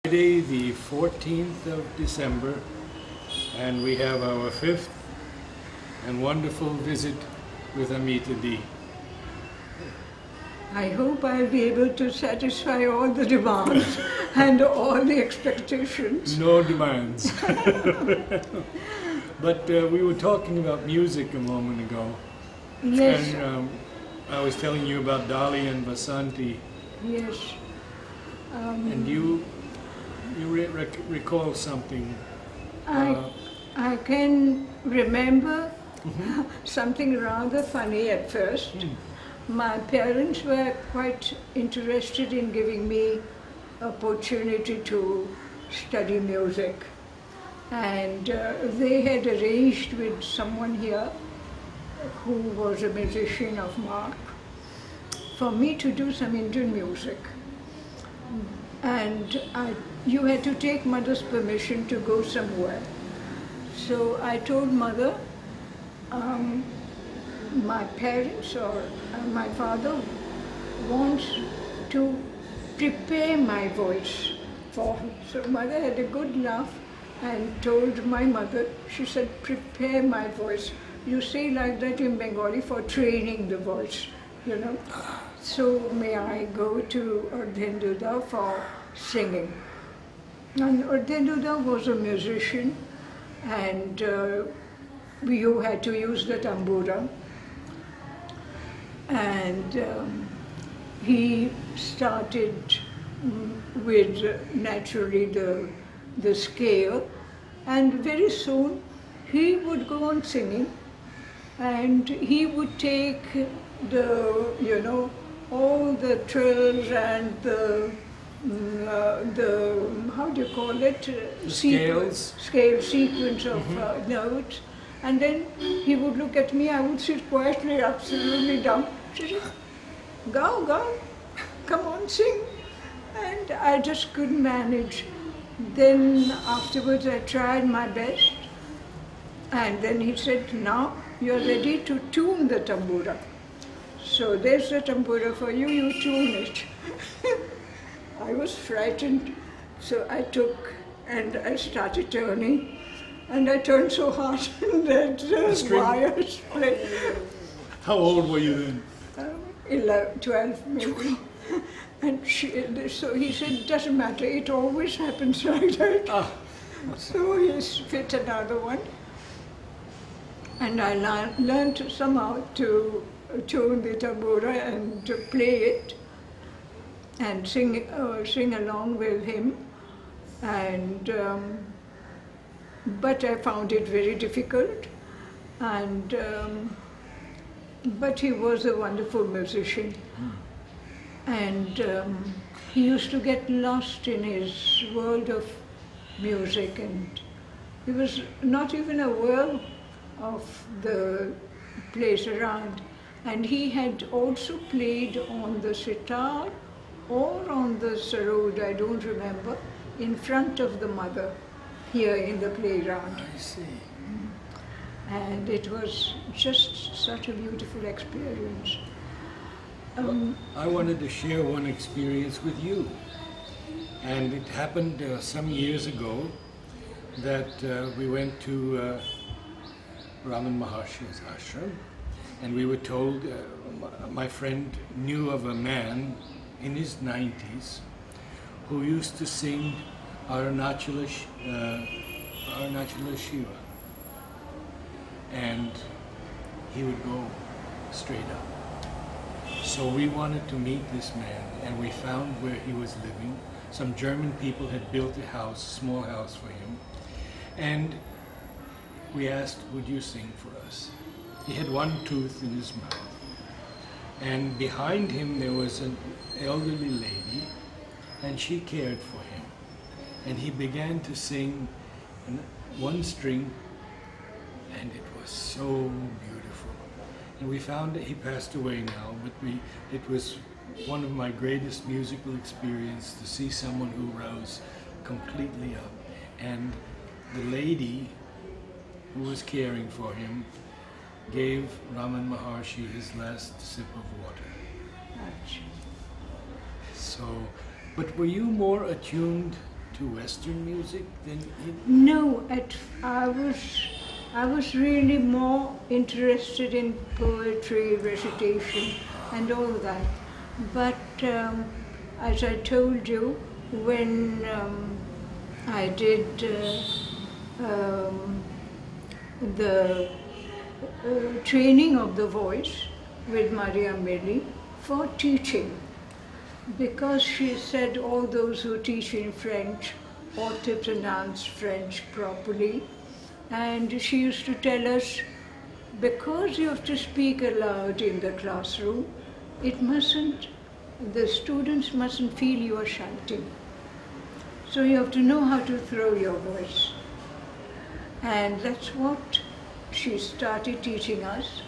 Friday, the 14th of December, and we have our fifth and wonderful visit with Amita D. I hope I'll be able to satisfy all the demands and all the expectations. No demands. But we were talking about music a moment ago. Yes. And I was telling you about Dolly and Vasanti. Yes. And you recall something. I can remember something rather funny at first. My parents were quite interested in giving me opportunity to study music, and they had arranged with someone here who was a musician of mark for me to do some Indian music. And you had to take mother's permission to go somewhere. So I told mother, my parents or my father wants to prepare my voice for her. So mother had a good laugh and told my mother, she said, prepare my voice. You say like that in Bengali for training the voice, you know. So may I go to Ardhenduda for singing. And Ardhenduda was a musician, and you had to use the tambura. And he started with naturally the scale, and very soon he would go on singing, and he would take all the trills and the how do you call it? Scale sequence of notes. And then he would look at me, I would sit quietly, absolutely dumb. She said, go, come on, sing. And I just couldn't manage. Then afterwards I tried my best. And then he said, now you're ready to tune the tambura. So there's the tambura for you, you tune it. I was frightened, so I took and I started turning. And I turned so hard that the wires split. How old were you then? 11, 12 maybe. And so he said, doesn't matter, it always happens like that. So he fit another one. And I learned somehow to tune the tambura and to play it and sing along with him. And but I found it very difficult, and but he was a wonderful musician, and he used to get lost in his world of music, and he was not even aware of the place around. And he had also played on the sitar or on the sarod, I don't remember, in front of the mother, here in the playground. I see. And it was just such a beautiful experience. I wanted to share one experience with you. And it happened some years ago that we went to Raman Maharshi's ashram, and we were told, my friend knew of a man in his 90s who used to sing Arunachala Shiva, and he would go straight up. So we wanted to meet this man, and we found where he was living. Some German people had built a house, small house for him, and we asked, would you sing for us? He had one tooth in his mouth, and behind him there was an elderly lady, and she cared for him. And he began to sing one string, and it was so beautiful. And we found that he passed away now, but it was one of my greatest musical experiences to see someone who rose completely up. And the lady who was caring for him gave Raman Maharshi his last sip of water. So, but were you more attuned to Western music than you? No, I was really more interested in poetry, recitation, and all that. But as I told you, when I did the training of the voice with Maria Melli for teaching, because she said all those who teach in French ought to pronounce French properly. And she used to tell us, because you have to speak aloud in the classroom, the students mustn't feel you are shouting. So you have to know how to throw your voice. And that's what she started teaching us.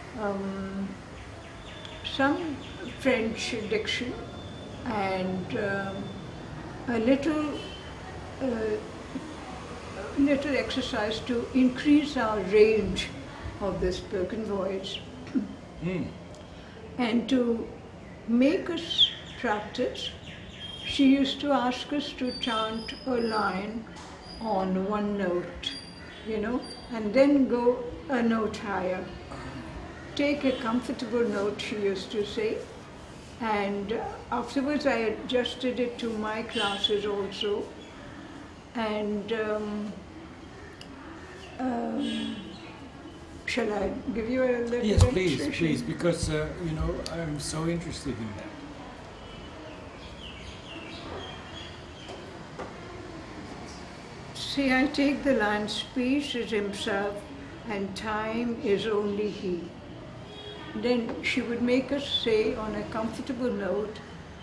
Some French diction and a little exercise to increase our range of the spoken voice. And to make us practice, she used to ask us to chant a line on one note, and then go a note higher. Take a comfortable note, she used to say. And afterwards I adjusted it to my classes also. And shall I give you a little Yes, illustration? please, because I'm so interested in that. See, I take the line, space is himself and time is only he. Then she would make us say on a comfortable note,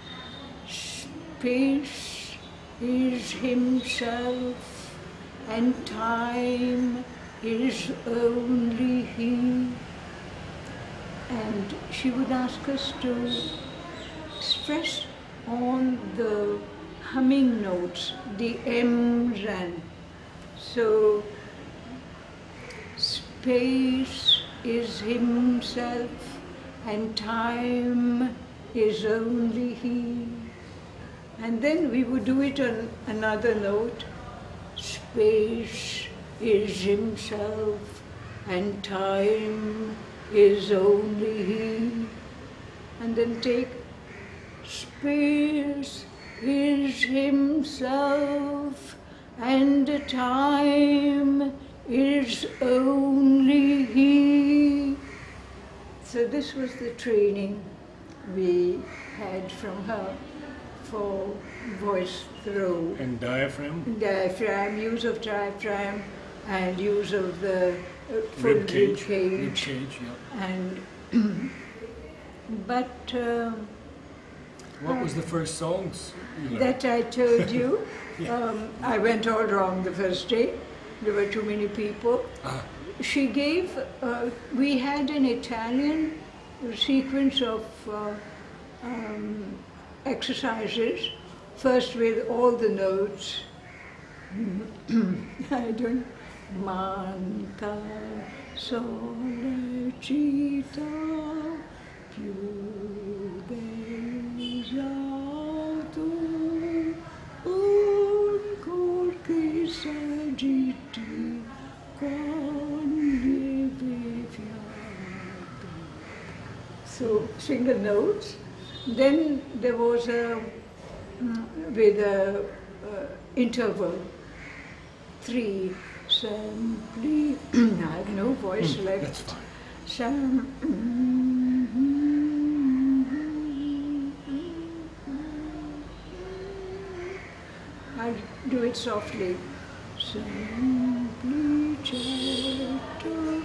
space is himself and time is only he. And she would ask us to stress on the humming notes, the M's and so space is himself and time is only he. And then we would do it on another note, space is himself and time is only he. And then take space is himself and time is only he. So this was the training we had from her for voice throw. And diaphragm? Diaphragm, use of diaphragm and use of the full Rib cage. rib Rib cage, yeah. And but What was the first songs you learned? that I told you, Yeah. I went all wrong the first day. There were too many people. She gave, we had an Italian sequence of exercises, first with all the notes. I don't, manca sollecita più desato ancor che s'agiti con lieve fiato. So single notes. Then there was a with a interval, 3 simply. I have no voice left. That's fine. I'll do it softly. Simply certo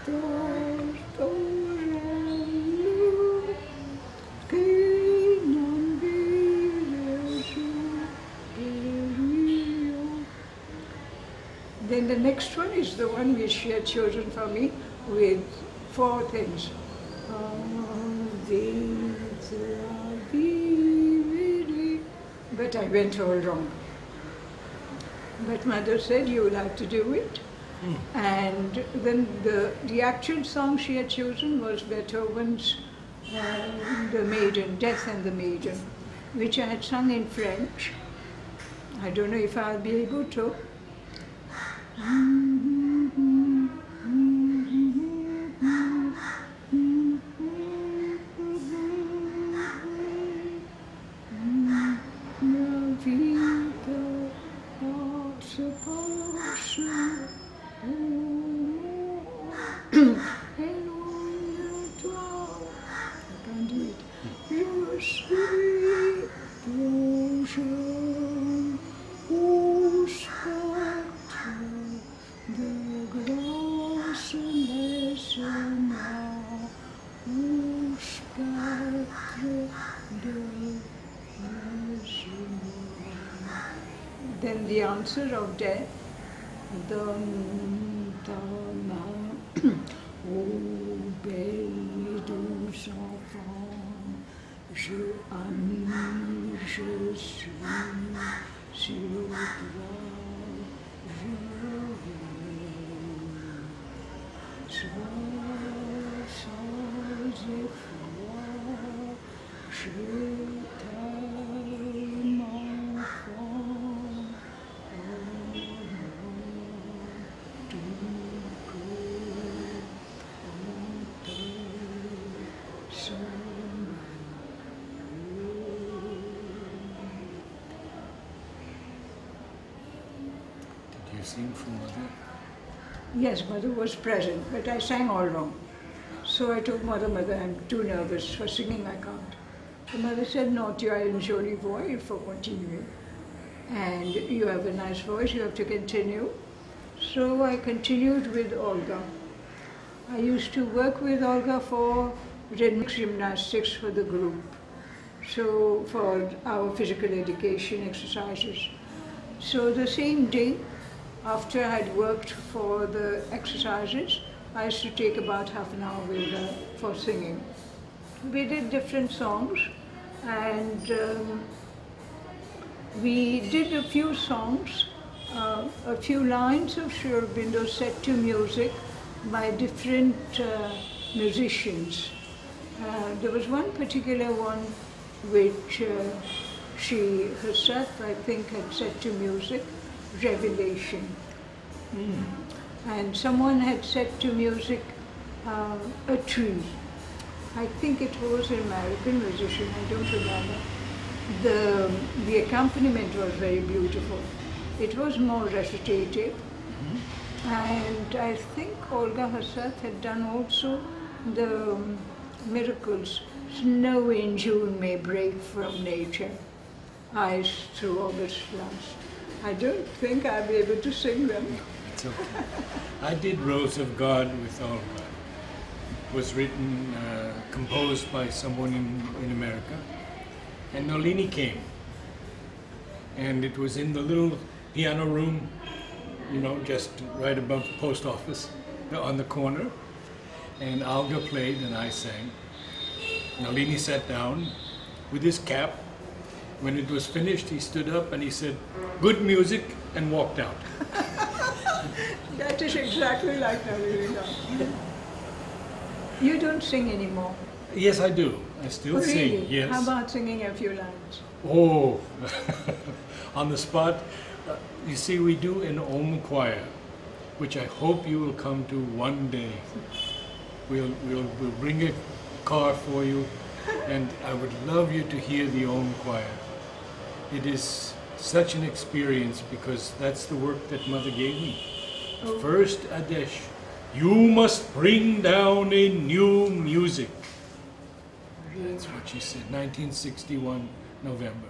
tortorello che non vive su Rio. Then the next one is the one which she had chosen for me with 4 things. But I went all wrong. But mother said you will have to do it. And then the actual song she had chosen was Beethoven's The Maiden, Death and the Maiden, which I had sung in French. I don't know if I'll be able to. Then the answer of death. Ô belle douce enfant, je admire, je suis sur toi, je sois sans effroi, je t'aime enfant. Did you sing for Mother? Yes, Mother was present, but I sang all wrong. So I told Mother, I'm too nervous for singing, I can't. The Mother said, no, tu as une jolie voix, il faut continuer. And you have a nice voice, you have to continue. So I continued with Olga. I used to work with Olga for rhythmic gymnastics for the group. So for our physical education exercises. So the same day, after I'd worked for the exercises, I used to take about half an hour with her for singing. We did different songs, and we did a few songs, a few lines of Sri Aurobindo set to music by different musicians. There was one particular one which she herself, I think, had set to music, Revelation. And someone had set to music a tree. I think it was an American musician, I don't remember. The accompaniment was very beautiful. It was more recitative. And I think Olga herself had done also the miracles. Snow in June may break from nature, ice through August last. I don't think I'll be able to sing them. It's okay. I did Rose of God with Olga. It was written, composed by someone in America. And Nalini came. And it was in the little piano room, you know, just right above the post office, on the corner. And Olga played and I sang. Nalini sat down with his cap. When it was finished, he stood up and he said, "Good music," and walked out. That is exactly like Nalini. You don't sing anymore. Yes, I do. I still Really? sing. Yes. How about singing a few lines? Oh, on the spot. You see, we do an Om choir, which I hope you will come to one day. We'll bring a car for you, and I would love you to hear the Om choir. It is such an experience because that's the work that Mother gave me. Oh. First Adesh, you must bring down a new music. That's what she said, 1961, November.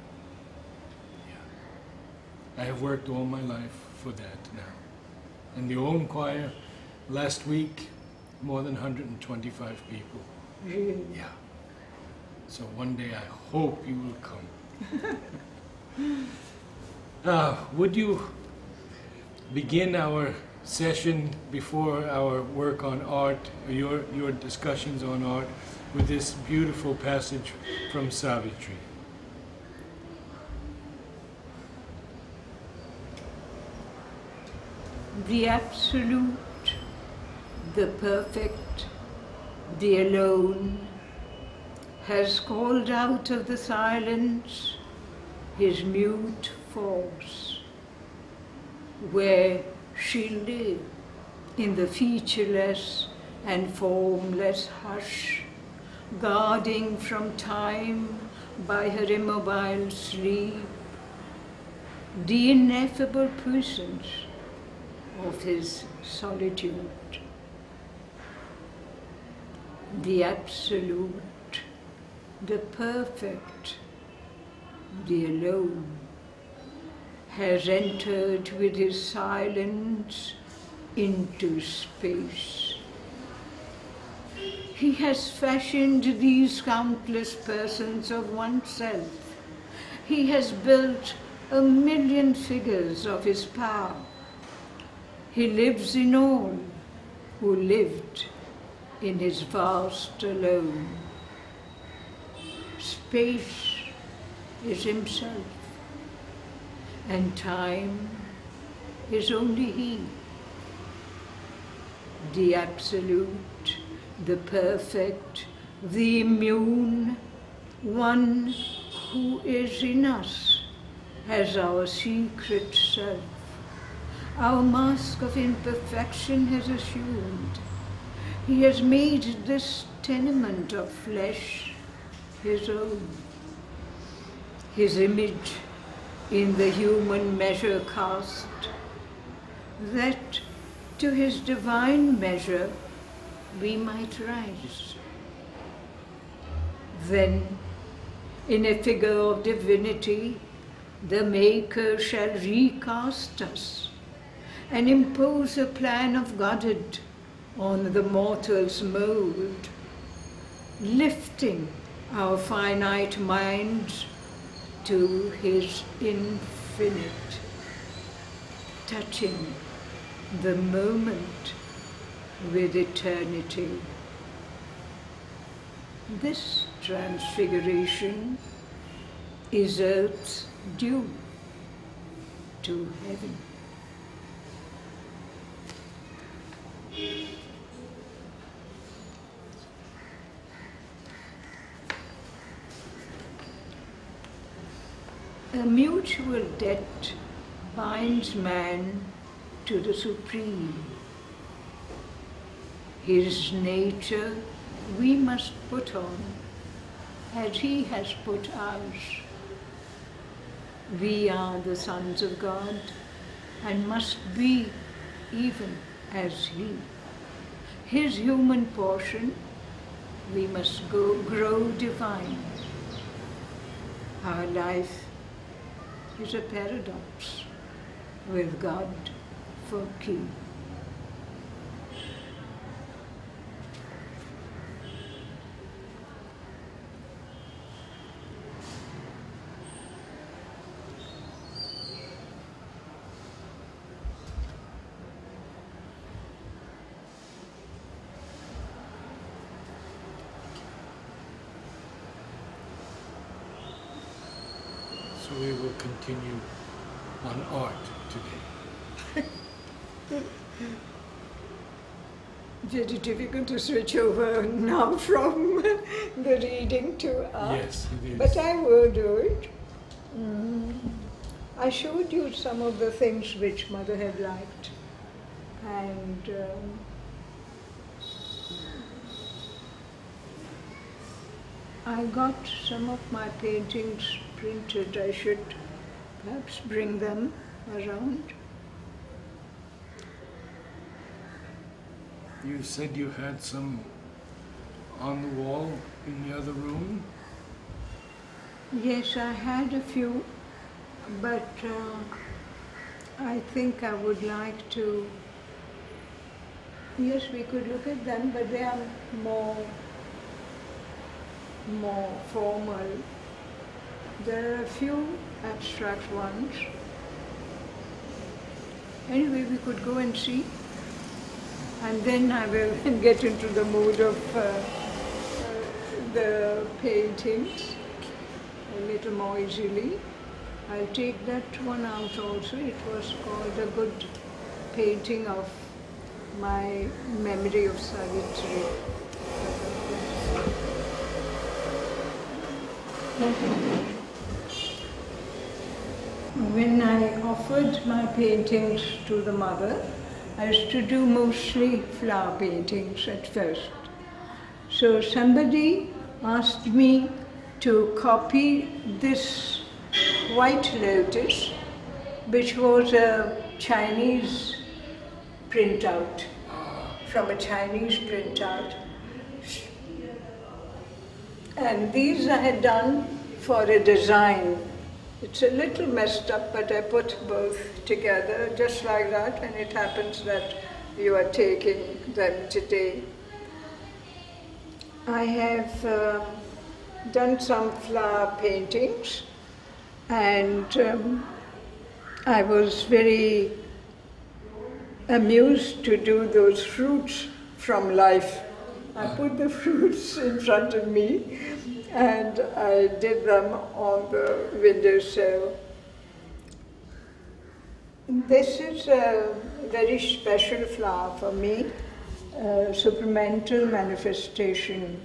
Yeah. I have worked all my life for that now. And the Om choir, last week, more than 125 people. Really? Yeah. So one day I hope you will come. Would you begin our session before our work on art, your discussions on art, with this beautiful passage from Savitri? The absolute, the perfect, the alone, has called out of the silence his mute force, where she lived in the featureless and formless hush, guarding from time by her immobile sleep the ineffable presence of his solitude. The absolute, the perfect, the alone, has entered with his silence into space. He has fashioned these countless persons of oneself. He has built 1,000,000 figures of his power. He lives in all who lived in his vast alone. Space is himself, and time is only he. The absolute, the perfect, the immune, one who is in us as our secret self. Our mask of imperfection has assumed. He has made this tenement of flesh his own. His image in the human measure cast, that to his divine measure we might rise. Then, in a figure of divinity, the Maker shall recast us and impose a plan of Godhead on the mortal's mold, lifting our finite minds to his infinite, touching the moment with eternity. This transfiguration is earth's due to heaven. A mutual debt binds man to the Supreme. His nature we must put on as he has put ours. We are the sons of God and must be even as he. His human portion we must grow divine. Our life is a paradox with God for key. So we will continue on art today. Very difficult to switch over now from the reading to art. Yes, it is. But I will do it. I showed you some of the things which Mother had liked. And I got some of my paintings printed. I should perhaps bring them around. You said you had some on the wall in the other room? Yes, I had a few, but I think I would like to, yes, we could look at them, but they are more formal. There are a few abstract ones. Anyway, we could go and see. And then I will get into the mood of the paintings a little more easily. I'll take that one out also. It was called a good painting of my memory of Savitri. when I offered my paintings to the mother, I used to do mostly flower paintings at first. So somebody asked me to copy this white lotus, which was a Chinese printout, from a Chinese printout. And these I had done for a design. It's a little messed up, but I put both together just like that, and it happens that you are taking them today. I have done some flower paintings, and I was very amused to do those fruits from life. I put the fruits in front of me and I did them on the windowsill. This is a very special flower for me, supramental manifestation.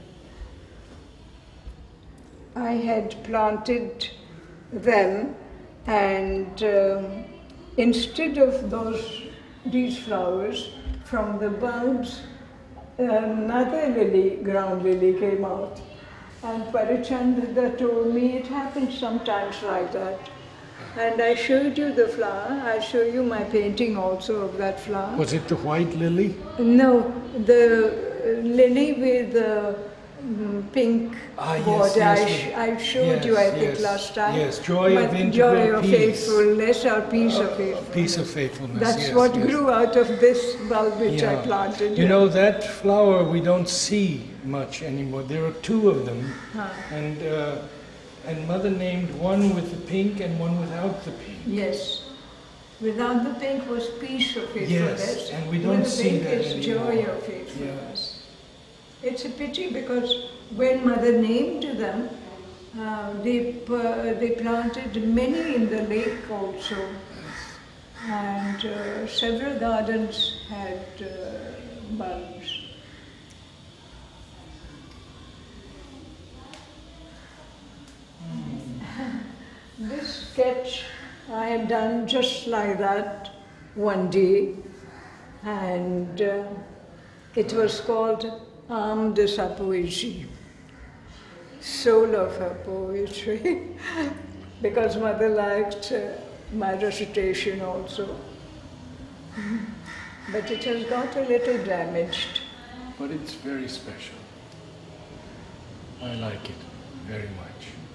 I had planted them, and instead of these flowers, from the bulbs, another lily, ground lily, came out. And Parichandra told me it happens sometimes like that. And I showed you the flower. I'll show you my painting also of that flower. Was it the white lily? No, the lily with the pink border. I showed you, I think, last time. Yes, joy of integral joy of peace. Faithfulness or peace of faithfulness. Peace of faithfulness. That's what grew out of this bulb which I planted. You know, that flower we don't see much anymore. There are two of them, and Mother named one with the pink and one without the pink. Yes. Without the pink was peace of faithfulness. Yes, and we don't see that it's anymore. joy of faithfulness. It's a pity because when Mother named them, they planted many in the lake also. And several gardens had bulbs. This sketch I had done just like that one day, and it was called Âme de sa poésie, soul of her poetry, because Mother liked my recitation also. But it has got a little damaged. But it's very special. I like it very much.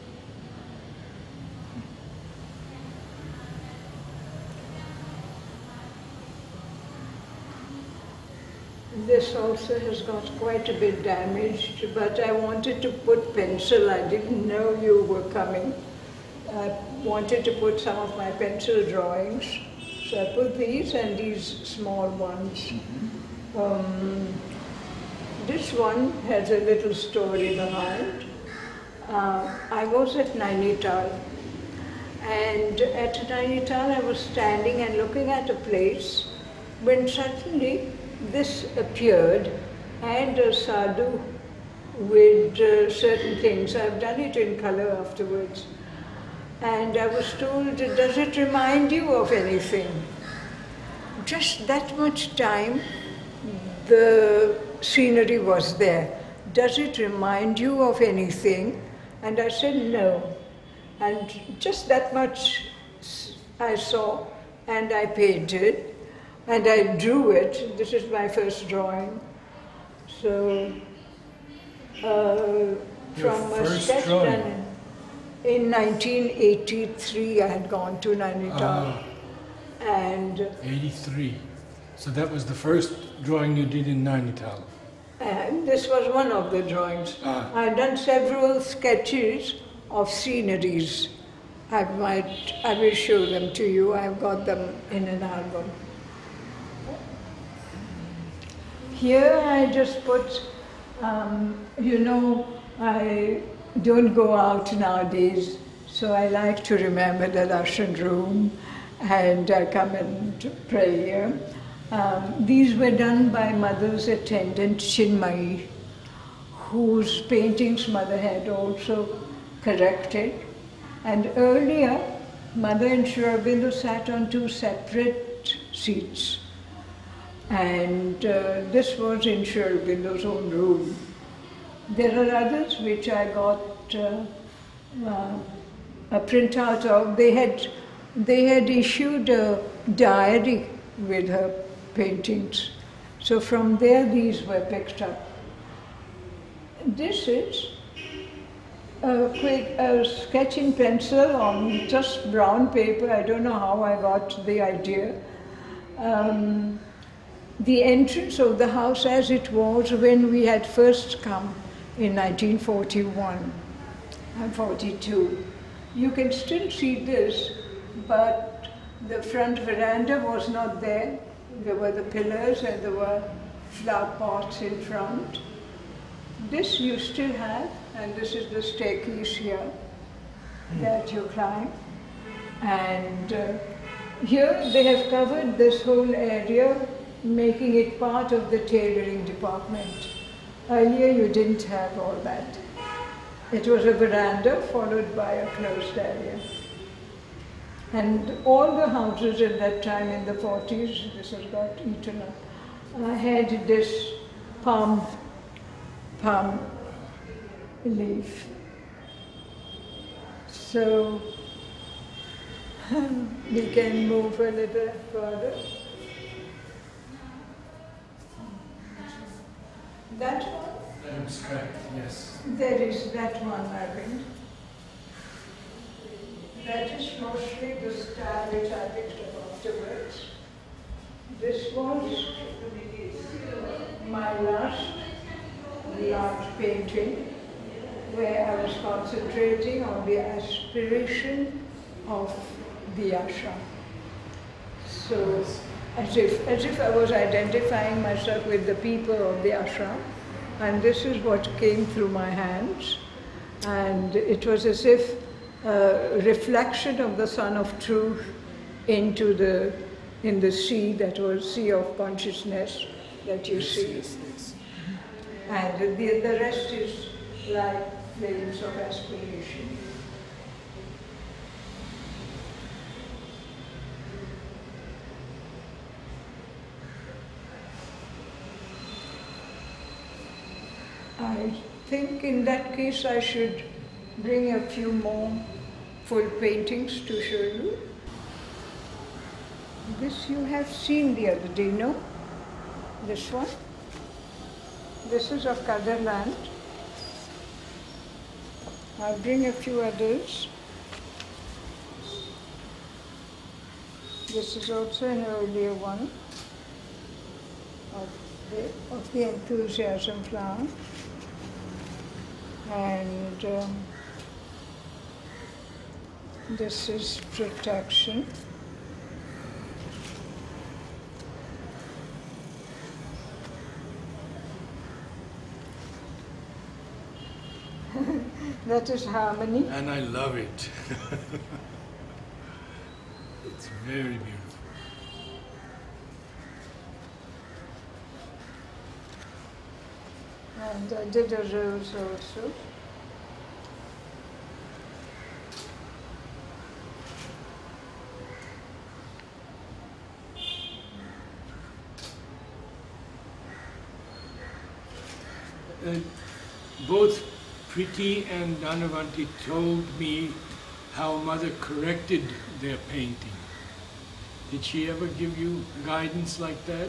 This also has got quite a bit damaged, but I wanted to put pencil. I didn't know you were coming. I wanted to put some of my pencil drawings. So I put these and these small ones. This one has a little story behind. I was at Nainital, and at Nainital I was standing and looking at a place when suddenly this appeared, and a sadhu with certain things. I've done it in color afterwards. And I was told, does it remind you of anything? Just that much time, the scenery was there. Does it remind you of anything? And I said, no. And just that much I saw, and I painted. And I drew it. This is my first drawing. So, from a sketch done in 1983, I had gone to Nainital. And 83. So that was the first drawing you did in Nainital. And this was one of the drawings. I had done several sketches of sceneries. I will show them to you. I've got them in an album. Here I just put, I don't go out nowadays, so I like to remember the darshan room, and I come and pray here. These were done by Mother's attendant, Chinmayi, whose paintings Mother had also corrected. And earlier, Mother and Sri Aurobindo sat on two separate seats. And this was in Sri Aurobindo's own room. There are others which I got a printout of. They had issued a diary with her paintings. So from there these were picked up. This is a sketch in pencil on just brown paper. I don't know how I got the idea. The entrance of the house as it was when we had first come in 1941 and 42. You can still see this, but the front veranda was not there. There were the pillars and there were flower pots in front. This you still have, and this is the staircase here that you climb. And here they have covered this whole area, making it part of the tailoring department. Earlier you didn't have all that. It was a veranda followed by a closed area. And all the houses at that time in the 40s, this has got eaten up, had this palm leaf. So we can move a little further. That one? That's correct, yes. There is that one, Arvind. That is mostly the style which I picked up afterwards. This was my last large painting, where I was concentrating on the aspiration of the ashram. So, as if I was identifying myself with the people of the ashram, and this is what came through my hands, and it was as if a reflection of the Sun of Truth in the sea, that was sea of consciousness that you see. Yes. And the rest is like flames of aspiration. I think in that case I should bring a few more full paintings to show you. This you have seen the other day, no? This one. This is of Kadarland. I'll bring a few others. This is also an earlier one of the enthusiasm flower. And this is protection. That is harmony. And I love it. It's very beautiful. And I did a rose also. Both Preeti and Dhanavanti told me how Mother corrected their painting. Did she ever give you guidance like that?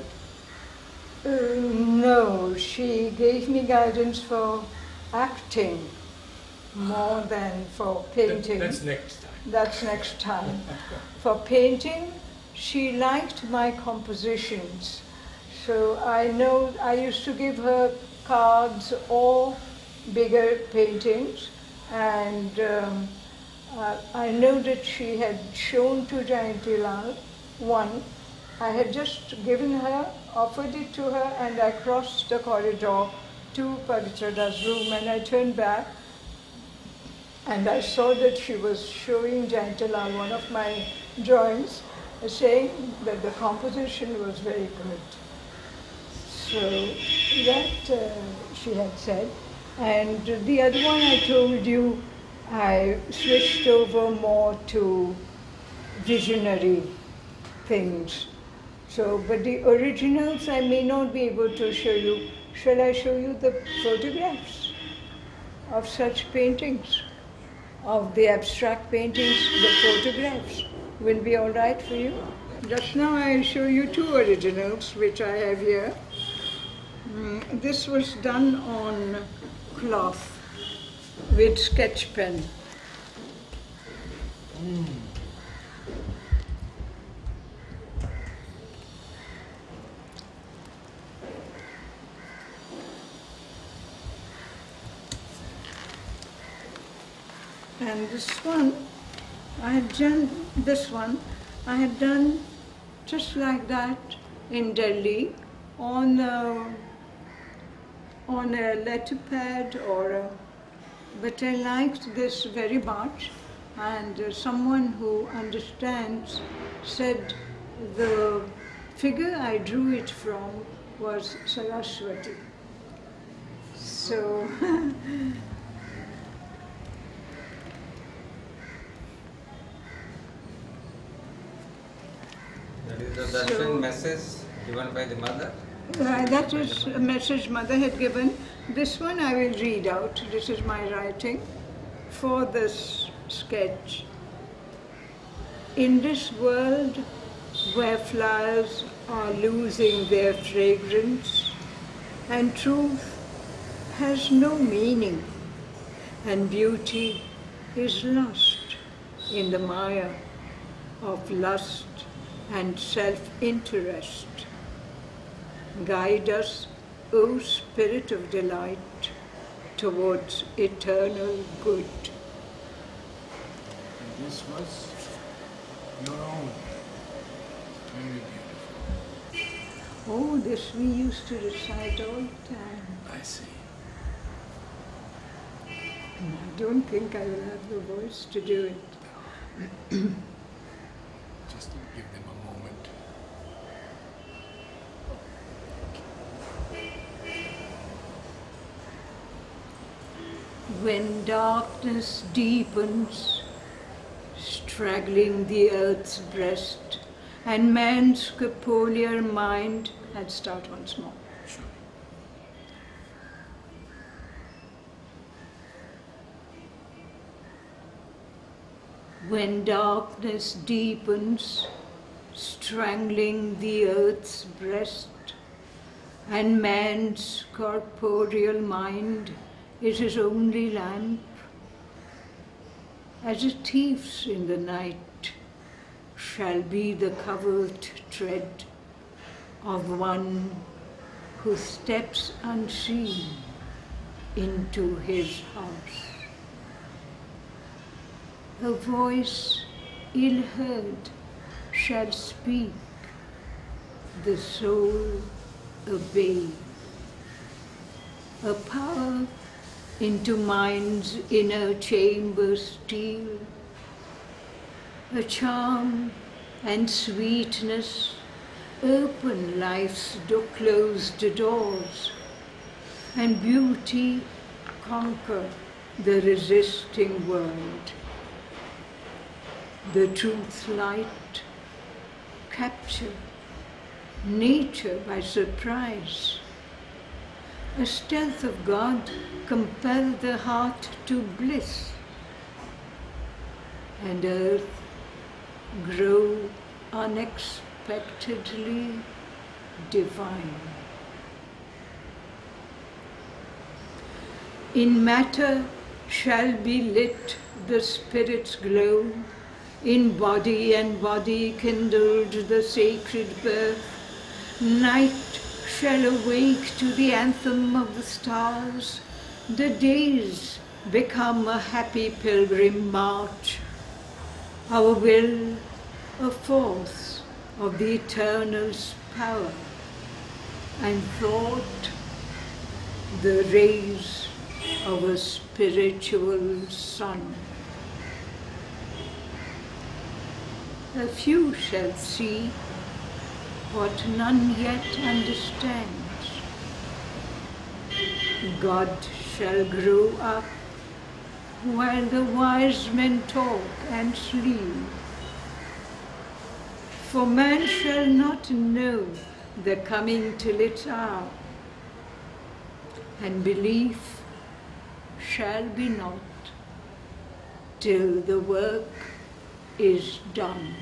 No, she gave me guidance for acting more than for painting. That's next time. That's next time. For painting, she liked my compositions. So I used to give her cards or bigger paintings, and I know that she had shown to Jayanti Lal one. I had just given her, offered it to her, and I crossed the corridor to Pavitra room, and I turned back and I saw that she was showing Jayanti Lal one of my drawings, saying that the composition was very good. So that she had said. And the other one I told you, I switched over more to visionary things. So, but the originals I may not be able to show you. Shall I show you the photographs of such paintings? Of the abstract paintings, the photographs will be all right for you? Just now I show you two originals which I have here. This was done on cloth with sketch pen. And this one, I had done just like that in Delhi on a letter pad but I liked this very much, and someone who understands said the figure I drew it from was Saraswati. So that is the darshan message given by the mother? That is a message Mother had given. This one I will read out. This is my writing for this sketch. In this world where flowers are losing their fragrance and truth has no meaning and beauty is lost in the mire of lust and self-interest, guide us, O Spirit of Delight, towards eternal good. And this was your own. Very beautiful. Oh, this we used to recite all the time. I see. And I don't think I will have the voice to do it. Just to give them a moment. When darkness deepens, straggling the earth's breast, and man's corporeal mind, I'd start once more. Sure. When darkness deepens, strangling the earth's breast, and man's corporeal mind is his only lamp, as a thief's in the night shall be the covert tread of one who steps unseen into his house. A voice ill-heard shall speak, the soul obey. A power into mind's inner chamber steal, a charm and sweetness open life's closed doors, and beauty conquer the resisting world. The truth light capture nature by surprise. A stealth of God compel the heart to bliss, and earth grow unexpectedly divine. In matter shall be lit the Spirit's glow, in body and body kindled the sacred birth. Night shall awake to the anthem of the stars, the days become a happy pilgrim march, our will a force of the eternal's power, and thought the rays of a spiritual sun. A few shall see what none yet understands. God shall grow up while the wise men talk and sleep, For man shall not know the coming till its hour, and belief shall be not till the work is done.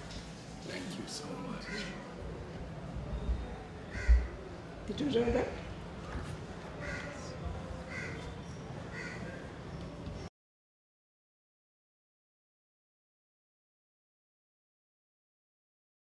Thank you so much. It was all right.